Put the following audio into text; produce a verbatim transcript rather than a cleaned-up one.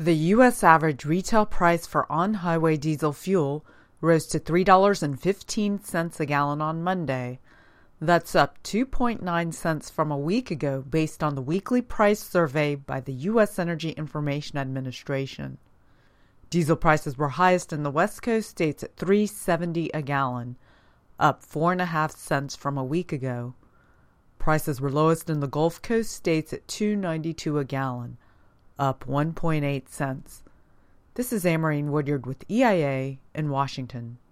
The U S average retail price for on-highway diesel fuel rose to three dollars and fifteen cents a gallon on Monday. That's up two point nine cents from a week ago based on the weekly price survey by the U S Energy Information Administration. Diesel prices were highest in the West Coast states at three dollars and seventy cents a gallon, up four point five cents from a week ago. Prices were lowest in the Gulf Coast states at two dollars and ninety-two cents a gallon, up one point eight cents. This is Amarine Woodyard with E I A in Washington.